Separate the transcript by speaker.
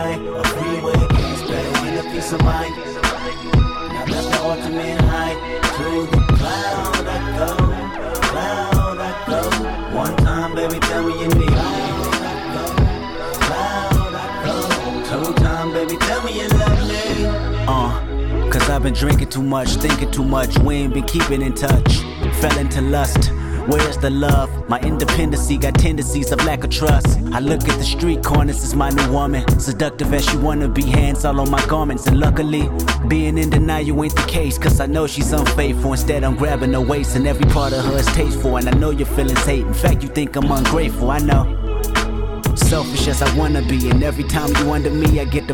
Speaker 1: night. A freeway gas better than a peace of mind. Now that's the ultimate height. To the cloud I go, cloud I go. One time, baby, tell me you need me. Cloud I go. Two time, baby, tell me you love me.
Speaker 2: Cause I've been drinking too much, thinking too much. We ain't been keeping in touch. Fell into lust. Where's the love? My independency got tendencies of lack of trust. I look at the street corners as my new woman. Seductive as she wanna be, hands all on my garments. And luckily, being in denial ain't the case. Cause I know she's unfaithful. Instead I'm grabbing her waist, and every part of her is tasteful. And I know your feelings hate. In fact, you think I'm ungrateful, I know. Selfish as I wanna be, and every time you under me I get the